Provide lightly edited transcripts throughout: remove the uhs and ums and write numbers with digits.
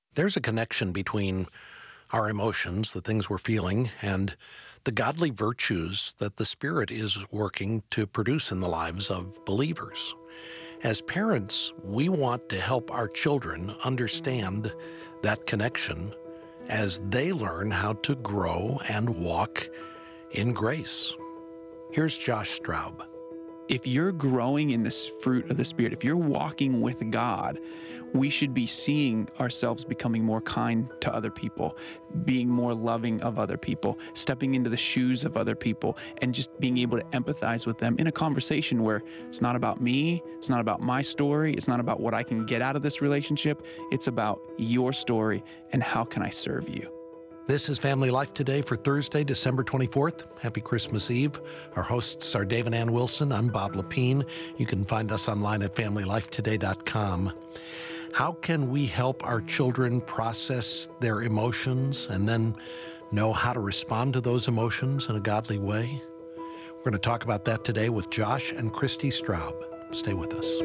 There's a connection between our emotions, the things we're feeling, and the godly virtues that the Spirit is working to produce in the lives of believers. As parents, we want to help our children understand that connection as they learn how to grow and walk in grace. Here's Josh Straub. If you're growing in this fruit of the Spirit, if you're walking with God, we should be seeing ourselves becoming more kind to other people, being more loving of other people, stepping into the shoes of other people, and just being able to empathize with them in a conversation where it's not about me, it's not about my story, it's not about what I can get out of this relationship, it's about your story and how can I serve you. This is Family Life Today for Thursday, December 24th. Happy Christmas Eve. Our hosts are Dave and Ann Wilson. I'm Bob Lepine. You can find us online at FamilyLifeToday.com. How can we help our children process their emotions and then know how to respond to those emotions in a godly way? We're going to talk about that today with Josh and Christy Straub. Stay with us.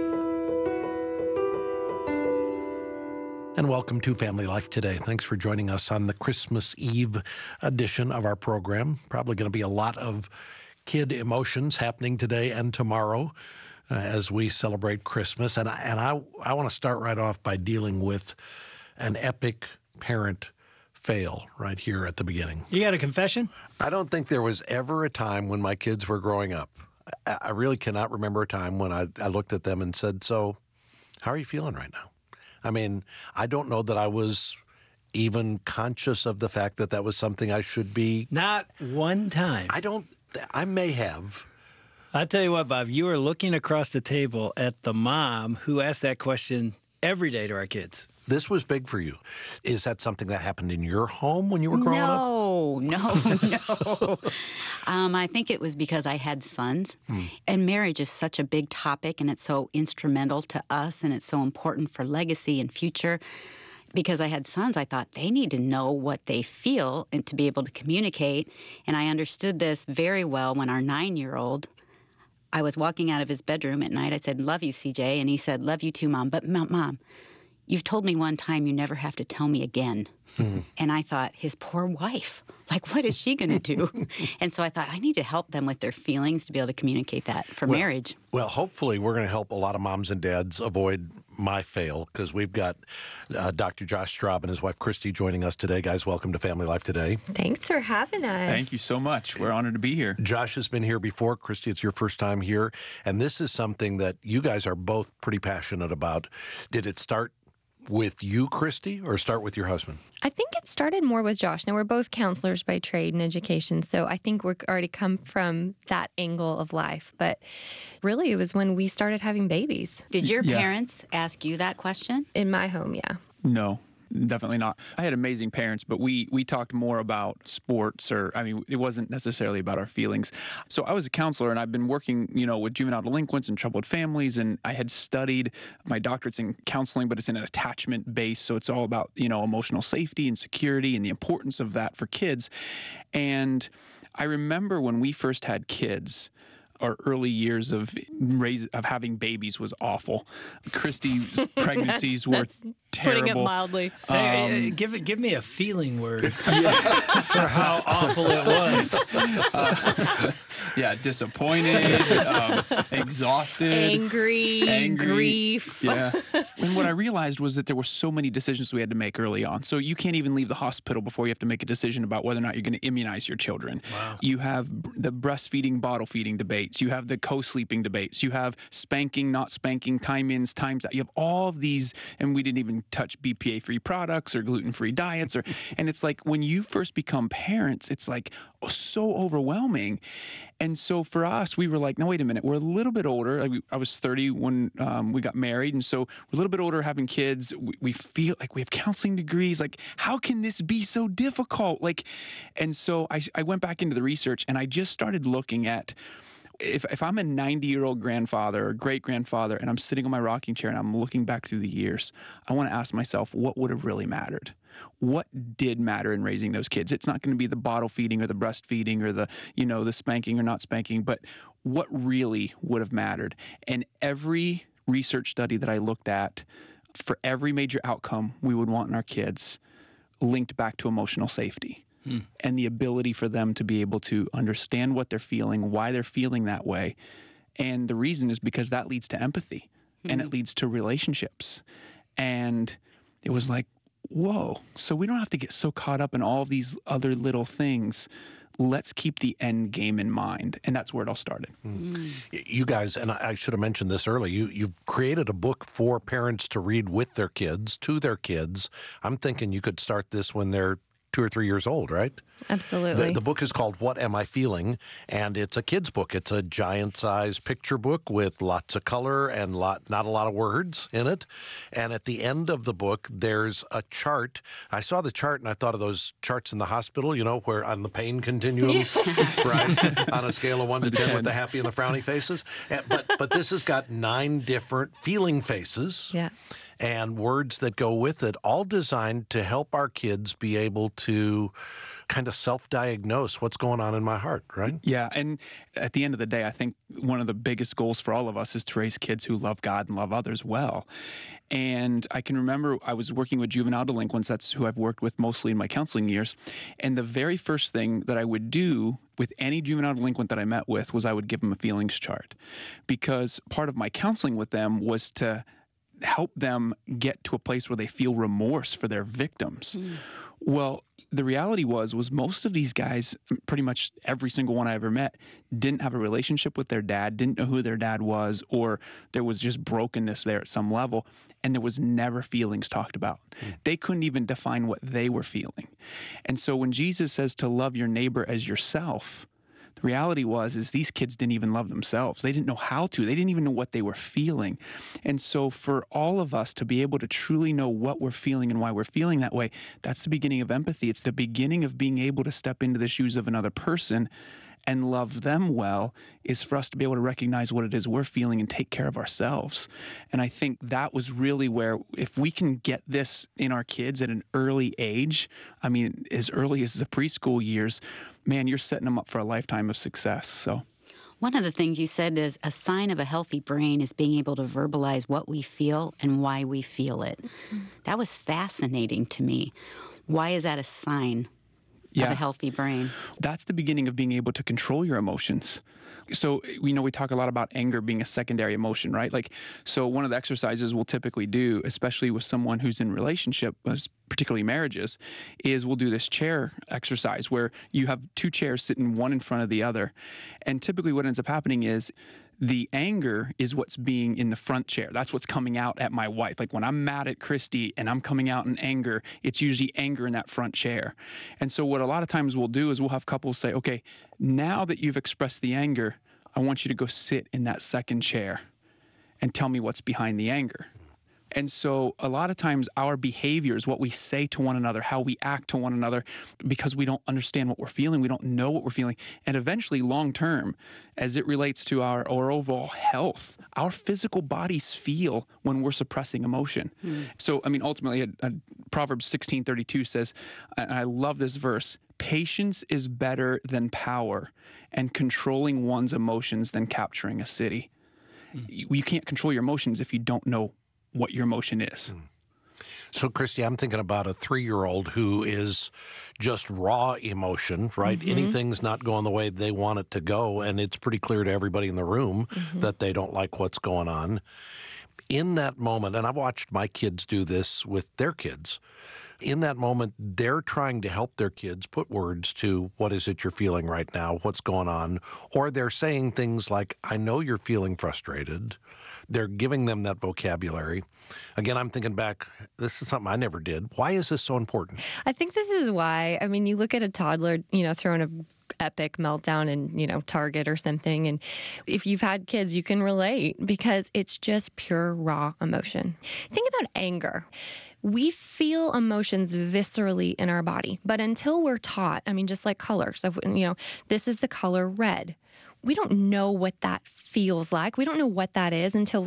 And welcome to Family Life Today. Thanks for joining us on the Christmas Eve edition of our program. Probably going to be a lot of kid emotions happening today and tomorrow as we celebrate Christmas. And I want to start right off by dealing with an epic parent fail right here at the beginning. You got a confession? I don't think there was ever a time when my kids were growing up. I really cannot remember a time when I looked at them and said, "So, how are you feeling right now?" I mean, I don't know that I was even conscious of the fact that that was something I should be. Not one time. I may have. I tell you what, Bob, you are looking across the table at the mom who asked that question every day to our kids. This was big for you. Is that something that happened in your home when you were growing up? No. I think it was because I had sons. And marriage is such a big topic, and it's so instrumental to us, and it's so important for legacy and future. Because I had sons, I thought they need to know what they feel and to be able to communicate. And I understood this very well when our 9-year-old, I was walking out of his bedroom at night. I said, "Love you, CJ." And he said, "Love you too, Mom. But Mom, you've told me one time you never have to tell me again." And I thought, his poor wife, like, what is she going to do? And so I thought, I need to help them with their feelings to be able to communicate that for marriage. Well, hopefully we're going to help a lot of moms and dads avoid my fail, because we've got Dr. Josh Straub and his wife Christy joining us today. Guys, welcome to Family Life Today. Thanks for having us. Thank you so much. We're honored to be here. Josh has been here before. Christy, it's your first time here. And this is something that you guys are both pretty passionate about. Did it start with you, Christy, or start with your husband? I think it started more with Josh. Now, we're both counselors by trade and education, so I think we're already come from that angle of life. But really, it was when we started having babies. Did your parents ask you that question? In my home, yeah. No. Definitely not. I had amazing parents, but we talked more about sports, it wasn't necessarily about our feelings. So I was a counselor, and I've been working, with juvenile delinquents and troubled families, and I had studied, my doctorate's in counseling, but it's in an attachment base, so it's all about, emotional safety and security and the importance of that for kids. And I remember when we first had kids, our early years of having babies was awful. Christy's pregnancies were terrible. Putting it mildly. Give me a feeling word for how awful it was. Disappointed, exhausted, angry, grief. Yeah. And what I realized was that there were so many decisions we had to make early on. So you can't even leave the hospital before you have to make a decision about whether or not you're going to immunize your children. Wow. You have the breastfeeding, bottle feeding debates. You have the co-sleeping debates. You have spanking, not spanking, time ins, times out. You have all of these, and we didn't even touch BPA-free products or gluten-free diets. And it's like when you first become parents, it's like so overwhelming. And so for us, we were like, no, wait a minute. We're a little bit older. I was 30 when we got married. And so we're a little bit older having kids. We feel like we have counseling degrees. Like, how can this be so difficult? And so I went back into the research, and I just started looking at, if I'm a 90-year-old grandfather or great-grandfather and I'm sitting on my rocking chair and I'm looking back through the years, I want to ask myself, what would have really mattered? What did matter in raising those kids? It's not going to be the bottle feeding or the breastfeeding or the spanking or not spanking, but what really would have mattered? And every research study that I looked at for every major outcome we would want in our kids linked back to emotional safety and the ability for them to be able to understand what they're feeling, why they're feeling that way. And the reason is because that leads to empathy and it leads to relationships. And it was like, whoa, so we don't have to get so caught up in all of these other little things. Let's keep the end game in mind. And that's where it all started. You guys, and I should have mentioned this early, you've created a book for parents to read with their kids, to their kids. I'm thinking you could start this when they're 2 or 3 years old, right? Absolutely. The book is called What Am I Feeling? And it's a kid's book. It's a giant-sized picture book with lots of color and not a lot of words in it. And at the end of the book, there's a chart. I saw the chart and I thought of those charts in the hospital, where on the pain continuum, right? On a scale of 1 to 10 with the happy and the frowny faces. But this has got 9 different feeling faces. Yeah. And words that go with it, all designed to help our kids be able to kind of self-diagnose what's going on in my heart, right? Yeah, and at the end of the day, I think one of the biggest goals for all of us is to raise kids who love God and love others well. And I can remember I was working with juvenile delinquents. That's who I've worked with mostly in my counseling years. And the very first thing that I would do with any juvenile delinquent that I met with was I would give them a feelings chart. Because part of my counseling with them was to help them get to a place where they feel remorse for their victims. Well, the reality was most of these guys, pretty much every single one I ever met, didn't have a relationship with their dad, didn't know who their dad was, or there was just brokenness there at some level, and there was never feelings talked about. They couldn't even define what they were feeling. And so when Jesus says to love your neighbor as yourself, the reality is these kids didn't even love themselves. They didn't know how to. They didn't even know what they were feeling. And so for all of us to be able to truly know what we're feeling and why we're feeling that way, that's the beginning of empathy. It's the beginning of being able to step into the shoes of another person and love them well, is for us to be able to recognize what it is we're feeling and take care of ourselves. And I think that was really where, if we can get this in our kids at an early age, I mean, as early as the preschool years, man, you're setting them up for a lifetime of success. So one of the things you said is a sign of a healthy brain is being able to verbalize what we feel and why we feel it. That was fascinating to me. Why is that a sign of a healthy brain? That's the beginning of being able to control your emotions. So, we talk a lot about anger being a secondary emotion, right? So one of the exercises we'll typically do, especially with someone who's in relationship, particularly marriages, is we'll do this chair exercise where you have 2 chairs sitting one in front of the other. And typically what ends up happening is the anger is what's being in the front chair. That's what's coming out at my wife. Like when I'm mad at Christy and I'm coming out in anger, it's usually anger in that front chair. And so what a lot of times we'll do is we'll have couples say, okay, now that you've expressed the anger, I want you to go sit in that second chair and tell me what's behind the anger. And so a lot of times our behaviors, what we say to one another, how we act to one another, because we don't understand what we're feeling, we don't know what we're feeling. And eventually long term, as it relates to our overall health, our physical bodies feel when we're suppressing emotion. So, I mean, ultimately, Proverbs 16:32 says, and I love this verse, patience is better than power, and controlling one's emotions than capturing a city. You can't control your emotions if you don't know what your emotion is. So, Christy, I'm thinking about a 3-year-old who is just raw emotion, right? Anything's not going the way they want it to go, and it's pretty clear to everybody in the room that they don't like what's going on. In that moment, and I've watched my kids do this with their kids, in that moment, they're trying to help their kids put words to what is it you're feeling right now, what's going on, or they're saying things like, I know you're feeling frustrated. They're giving them that vocabulary. Again, I'm thinking back, this is something I never did. Why is this so important? I think this is why. I mean, you look at a toddler, throwing an epic meltdown in, Target or something. And if you've had kids, you can relate because it's just pure raw emotion. Think about anger. We feel emotions viscerally in our body, but until we're taught, I mean, just like colors, this is the color red. We don't know what that feels like. We don't know what that is until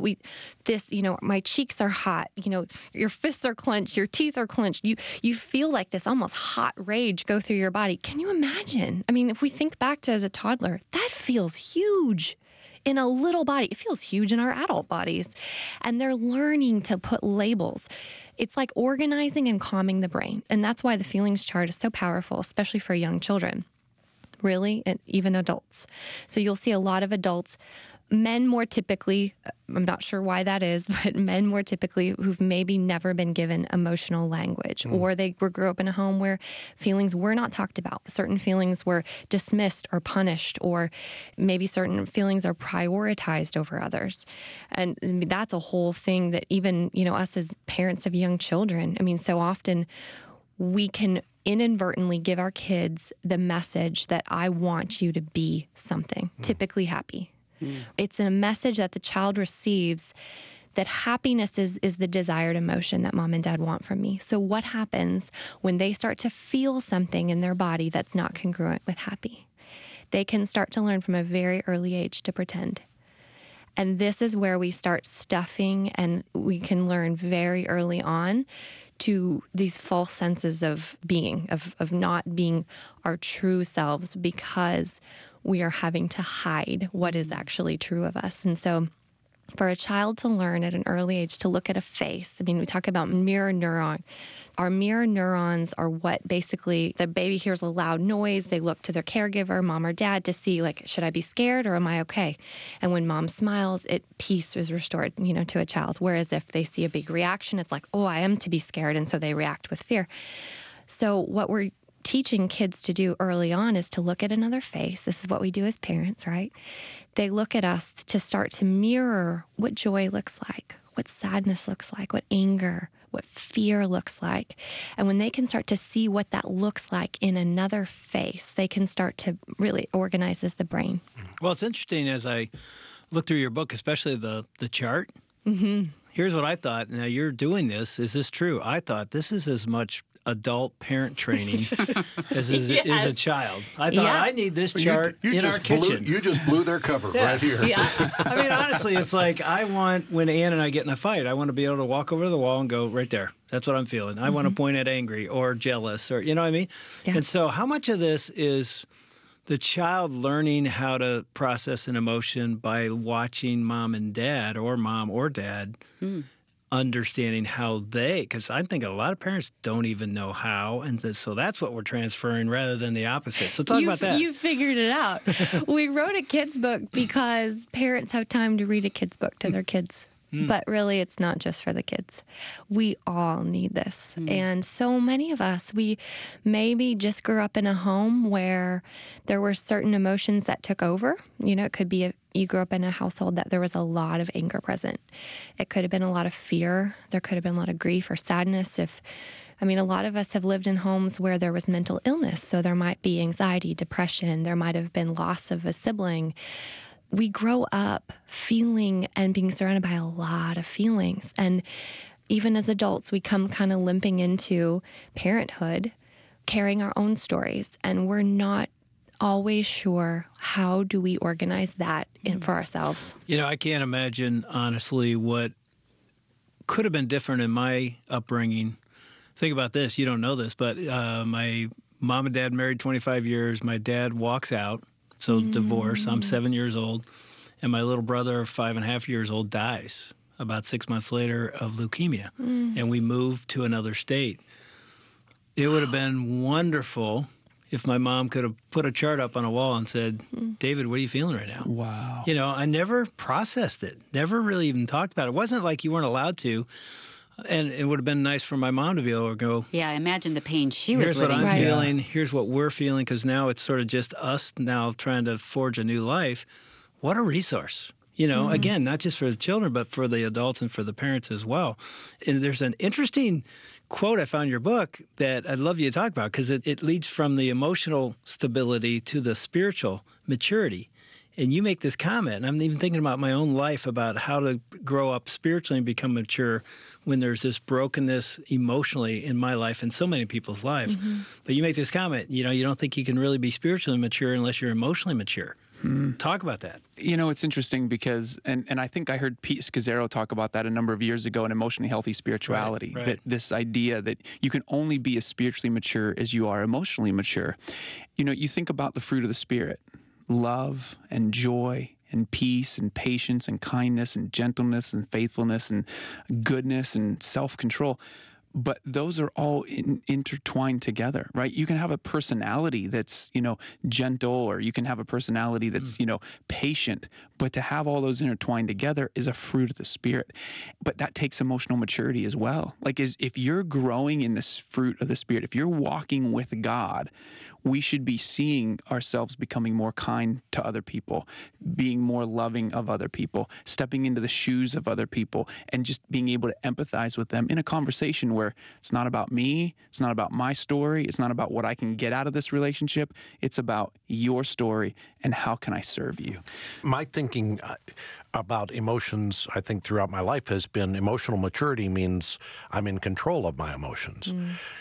my cheeks are hot, your fists are clenched, your teeth are clenched. You feel like this almost hot rage go through your body. Can you imagine? I mean, if we think back to as a toddler, that feels huge. in a little body. It feels huge in our adult bodies. And they're learning to put labels. It's like organizing and calming the brain. And that's why the feelings chart is so powerful, especially for young children, really, and even adults. So you'll see a lot of adults, men more typically, I'm not sure why that is, but men more typically who've maybe never been given emotional language, or they grew up in a home where feelings were not talked about. Certain feelings were dismissed or punished, or maybe certain feelings are prioritized over others. And that's a whole thing that even, us as parents of young children, so often we can inadvertently give our kids the message that I want you to be something, typically happy. It's a message that the child receives that happiness is the desired emotion that mom and dad want from me. So what happens when they start to feel something in their body that's not congruent with happy? They can start to learn from a very early age to pretend. And this is where we start stuffing, and we can learn very early on to these false senses of being, of not being our true selves, because we are having to hide what is actually true of us. And so for a child to learn at an early age to look at a face, we talk about mirror neuron. Our mirror neurons are what basically, the baby hears a loud noise, they look to their caregiver, mom or dad, to see, should I be scared or am I okay? And when mom smiles, peace is restored, to a child. Whereas if they see a big reaction, it's like, oh, I am to be scared. And so they react with fear. So what we're teaching kids to do early on is to look at another face. This is what we do as parents, right? They look at us to start to mirror what joy looks like, what sadness looks like, what anger, what fear looks like. And when they can start to see what that looks like in another face, they can start to really organize as the brain. Well, it's interesting as I look through your book, especially the chart. Mm-hmm. Here's what I thought. Now, you're doing this. Is this true? I thought this is as much adult parent training as is a child. I thought, I need this chart in our kitchen. You just blew their cover right here. Yeah. Honestly, it's like I want, when Ann and I get in a fight, I want to be able to walk over to the wall and go, right there. That's what I'm feeling. I want to point at angry or jealous, or, you know what I mean? Yeah. And so how much of this is the child learning how to process an emotion by watching mom and dad, or mom or dad, understanding how because I think a lot of parents don't even know how, and so that's what we're transferring rather than the opposite. So talk about that. You figured it out. We wrote a kid's book because parents have time to read a kid's book to their kids. But really, it's not just for the kids. We all need this. And so many of us, we maybe just grew up in a home where there were certain emotions that took over. It could be you grew up in a household that there was a lot of anger present. It could have been a lot of fear. There could have been a lot of grief or sadness. A lot of us have lived in homes where there was mental illness. So there might be anxiety, depression. There might have been loss of a sibling. We grow up feeling and being surrounded by a lot of feelings. And even as adults, we come kind of limping into parenthood, carrying our own stories. And we're not always sure, how do we organize that for ourselves? I can't imagine, honestly, what could have been different in my upbringing. Think about this. You don't know this, but my mom and dad married 25 years. My dad walks out. So divorce, I'm 7 years old, and my little brother, 5.5 years old, dies about 6 months later of leukemia, and we moved to another state. It would have been wonderful if my mom could have put a chart up on a wall and said, David, what are you feeling right now? Wow. I never processed it, never really even talked about it. It wasn't like you weren't allowed to. And it would have been nice for my mom to be able to go, yeah, imagine the pain she was living. Here's what I'm feeling. Here's what we're feeling, because now it's sort of just us now trying to forge a new life. What a resource. Again, not just for the children, but for the adults and for the parents as well. And there's an interesting quote I found in your book that I'd love you to talk about, because it leads from the emotional stability to the spiritual maturity. And you make this comment, and I'm even thinking about my own life, about how to grow up spiritually and become mature when there's this brokenness emotionally in my life and so many people's lives. But you make this comment, you don't think you can really be spiritually mature unless you're emotionally mature. Talk about that. It's interesting because, and I think I heard Pete Scazzaro talk about that a number of years ago in Emotionally Healthy Spirituality, right. That this idea that you can only be as spiritually mature as you are emotionally mature. You think about the fruit of the Spirit, love and joy and peace and patience and kindness and gentleness and faithfulness and goodness and self-control. But those are all intertwined together, right? You can have a personality that's, gentle, or you can have a personality that's, patient. But to have all those intertwined together is a fruit of the Spirit. But that takes emotional maturity as well. Like, if you're growing in this fruit of the Spirit, if you're walking with God, we should be seeing ourselves becoming more kind to other people, being more loving of other people, stepping into the shoes of other people, and just being able to empathize with them in a conversation where it's not about me, it's not about my story, it's not about what I can get out of this relationship, it's about your story and how can I serve you. My thinking about emotions, I think, throughout my life has been emotional maturity means I'm in control of my emotions.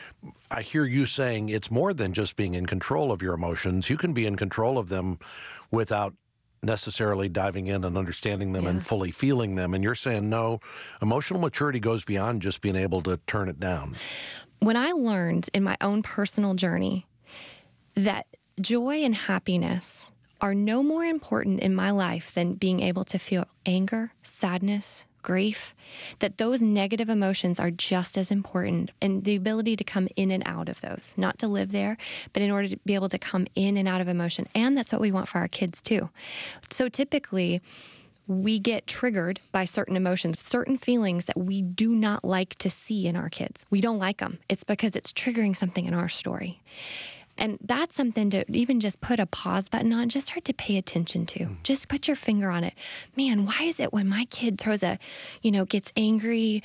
I hear you saying it's more than just being in control of your emotions. You can be in control of them without necessarily diving in and understanding them and fully feeling them. And you're saying, no, emotional maturity goes beyond just being able to turn it down. When I learned in my own personal journey that joy and happiness are no more important in my life than being able to feel anger, sadness, grief, that those negative emotions are just as important, and the ability to come in and out of those, not to live there, but in order to be able to come in and out of emotion. And that's what we want for our kids too. So typically, we get triggered by certain emotions, certain feelings that we do not like to see in our kids. We don't like them. It's because it's triggering something in our story. And that's something to even just put a pause button on, just start to pay attention to. Just put your finger on it. Man, why is it when my kid throws gets angry,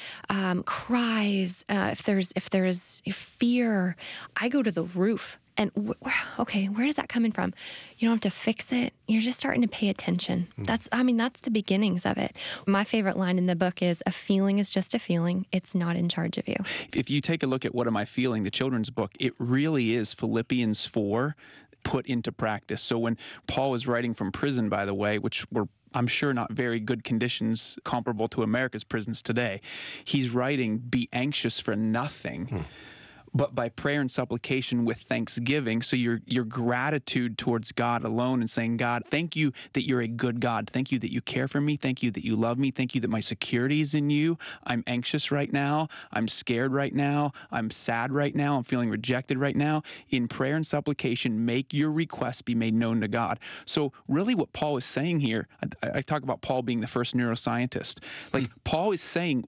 cries, if there's fear, I go to the roof. And where is that coming from? You don't have to fix it. You're just starting to pay attention. That's the beginnings of it. My favorite line in the book is, a feeling is just a feeling. It's not in charge of you. If you take a look at What Am I Feeling, the children's book, it really is Philippians 4 put into practice. So when Paul was writing from prison, by the way, which were, I'm sure, not very good conditions comparable to America's prisons today, he's writing, be anxious for nothing. But by prayer and supplication with thanksgiving, so your gratitude towards God alone, and saying, God, thank you that you're a good God. Thank you that you care for me. Thank you that you love me. Thank you that my security is in you. I'm anxious right now. I'm scared right now. I'm sad right now. I'm feeling rejected right now. In prayer and supplication, make your requests be made known to God. So really what Paul is saying here, I talk about Paul being the first neuroscientist. Like Paul is saying,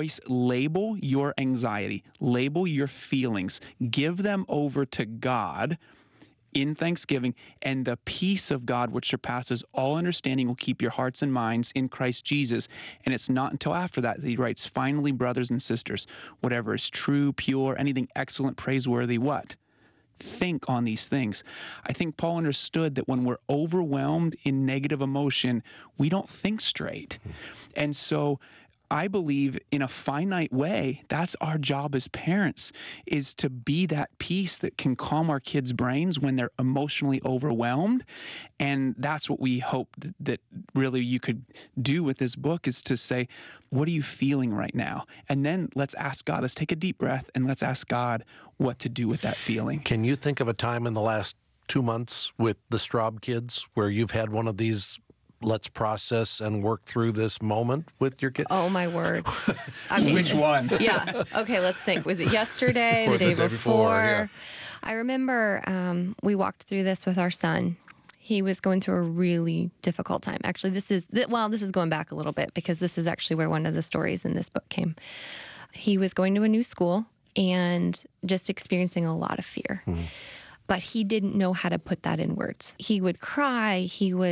label your anxiety, label your feelings, give them over to God in thanksgiving, and the peace of God, which surpasses all understanding, will keep your hearts and minds in Christ Jesus. And it's not until after that he writes, finally, brothers and sisters, whatever is true, pure, anything excellent, praiseworthy, what? Think on these things. I think Paul understood that when we're overwhelmed in negative emotion, we don't think straight. And so I believe in a finite way, that's our job as parents, is to be that peace that can calm our kids' brains when they're emotionally overwhelmed. And that's what we hope that really you could do with this book, is to say, what are you feeling right now? And then let's ask God, let's take a deep breath and let's ask God what to do with that feeling. Can you think of a time in the last 2 months with the Straub kids where you've had one of these let's process and work through this moment with your kid? Oh, my word. Which one? Yeah. Okay, let's think. Was it yesterday, the day before? Yeah. I remember we walked through this with our son. He was going through a really difficult time. Actually, this is going back a little bit, because this is actually where one of the stories in this book came. He was going to a new school and just experiencing a lot of fear. But he didn't know how to put that in words. He would cry.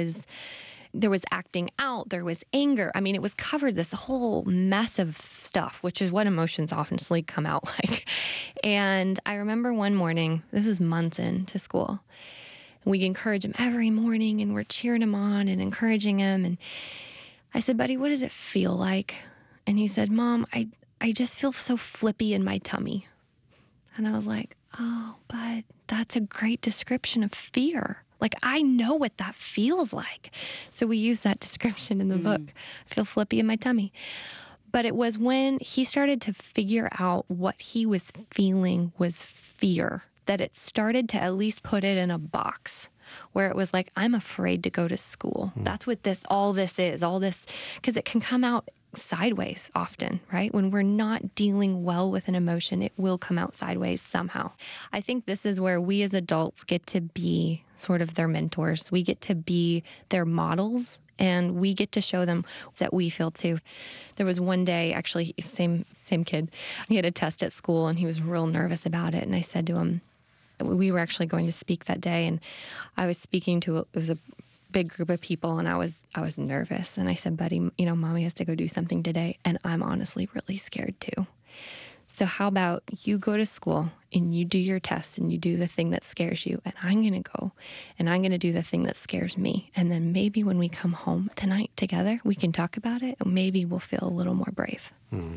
There was acting out, there was anger. I mean, it was covered, this whole mess of stuff, which is what emotions obviously come out like. And I remember one morning, this was months into school, we encourage him every morning, and we're cheering him on and encouraging him. And I said, buddy, what does it feel like? And he said, Mom, I just feel so flippy in my tummy. And I was like, oh, but that's a great description of fear. Like, I know what that feels like. So we use that description in the book. I feel flippy in my tummy. But it was when he started to figure out what he was feeling was fear, that it started to at least put it in a box. where it was like, I'm afraid to go to school. That's what all this is, because it can come out sideways often, right? When we're not dealing well with an emotion, it will come out sideways somehow. I think this is where we as adults get to be sort of their mentors. We get to be their models, and we get to show them that we feel too. There was one day, actually, same kid, he had a test at school and he was real nervous about it. And I said to him, we were actually going to speak that day, and I was speaking to, it was a big group of people, and I was nervous. And I said, buddy, Mommy has to go do something today, and I'm honestly really scared too. So how about you go to school and you do your test and you do the thing that scares you, and I'm going to go and I'm going to do the thing that scares me. And then maybe when we come home tonight together, we can talk about it, and maybe we'll feel a little more brave.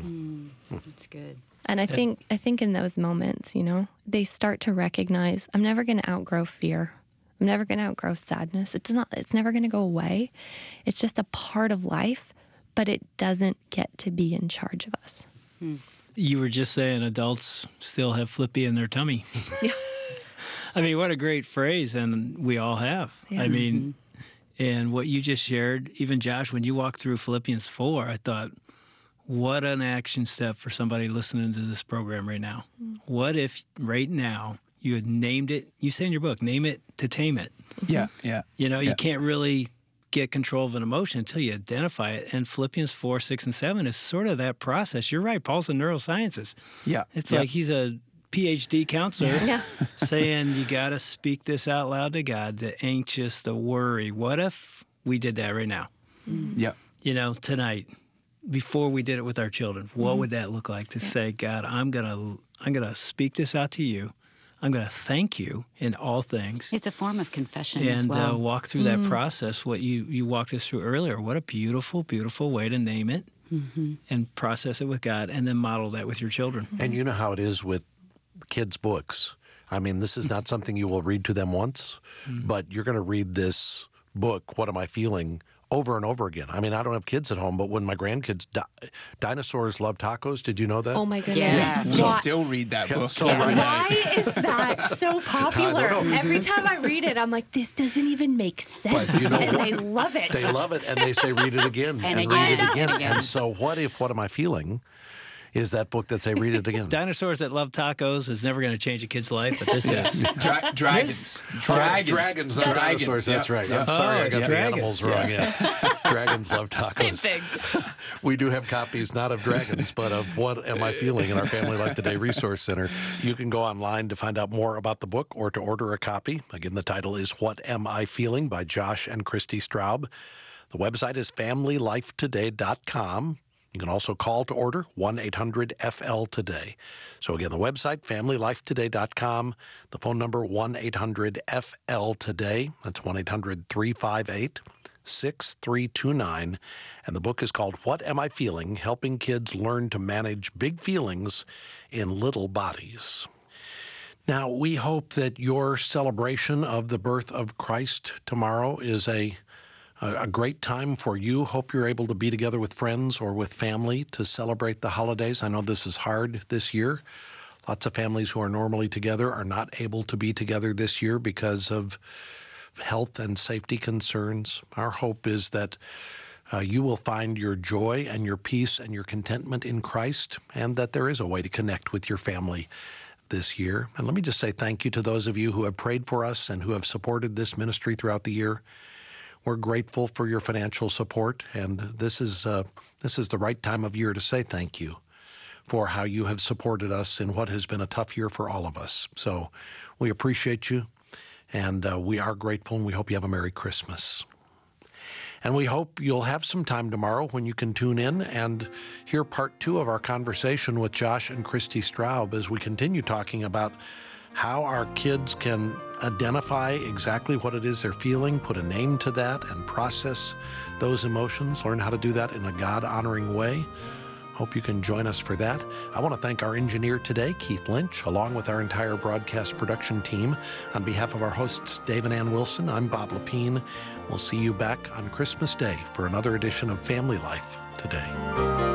That's good. And I think in those moments, they start to recognize, I'm never going to outgrow fear. I'm never going to outgrow sadness. It's never going to go away. It's just a part of life, but it doesn't get to be in charge of us. You were just saying adults still have flippy in their tummy. Yeah. I mean, what a great phrase, and we all have. Yeah. I mean, and what you just shared, even Josh, when you walked through Philippians 4, I thought, what an action step for somebody listening to this program right now. What if right now you had named it, you say in your book, name it to tame it. Yeah. You can't really get control of an emotion until you identify it. And Philippians 4, 6, and 7 is sort of that process. You're right, Paul's in neurosciences. Yeah. It's like he's a PhD counselor Yeah. saying you got to speak this out loud to God, the anxious, the worry. What if we did that right now? Yeah. Tonight, before we did it with our children, what would that look like to say, God, I'm gonna speak this out to you. I'm going to thank you in all things. It's a form of confession as well. And walk through that process, what you walked us through earlier. What a beautiful, beautiful way to name it and process it with God, and then model that with your children. And you know how it is with kids' books. I mean, this is not something you will read to them once, but you're going to read this book, What Am I Feeling, over and over again. I mean, I don't have kids at home, but when my grandkids, dinosaurs love tacos. Did you know that? Oh my goodness. Yeah. We still read that book. So Why is that so popular? I don't know. Every time I read it, I'm like, this doesn't even make sense. But you know and what? they love it. They love it, and they say, read it again, And read again, it again. and again. And so what if What Am I Feeling is that book that say, read it again? Dinosaurs that love tacos is never going to change a kid's life, but this is. Dragons. Dragons, not dinosaurs. That's right. I'm sorry, I got the dragons, animals wrong. Yeah. Dragons love tacos. Same thing. We do have copies, not of Dragons, but of What Am I Feeling in our Family Life Today Resource Center. You can go online to find out more about the book or to order a copy. Again, the title is What Am I Feeling by Josh and Christy Straub. The website is familylifetoday.com. You can also call to order 1-800-FL-TODAY. So again, the website, familylifetoday.com. The phone number, 1-800-FL-TODAY. That's 1-800-358-6329. And the book is called What Am I Feeling? Helping Kids Learn to Manage Big Feelings in Little Bodies. Now, we hope that your celebration of the birth of Christ tomorrow is a great time for you. Hope you're able to be together with friends or with family to celebrate the holidays. I know this is hard this year. Lots of families who are normally together are not able to be together this year because of health and safety concerns. Our hope is that you will find your joy and your peace and your contentment in Christ, and that there is a way to connect with your family this year. And let me just say thank you to those of you who have prayed for us and who have supported this ministry throughout the year. We're grateful for your financial support, and this is the right time of year to say thank you for how you have supported us in what has been a tough year for all of us. So we appreciate you, and we are grateful, and we hope you have a Merry Christmas. And we hope you'll have some time tomorrow when you can tune in and hear part 2 of our conversation with Josh and Christy Straub as we continue talking about how our kids can identify exactly what it is they're feeling, put a name to that, and process those emotions, learn how to do that in a God-honoring way. Hope you can join us for that. I want to thank our engineer today, Keith Lynch, along with our entire broadcast production team. On behalf of our hosts, Dave and Ann Wilson, I'm Bob Lepine. We'll see you back on Christmas Day for another edition of Family Life Today.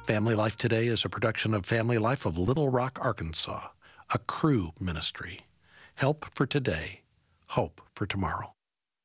Family Life Today is a production of Family Life of Little Rock, Arkansas, a Cru ministry. Help for today, hope for tomorrow.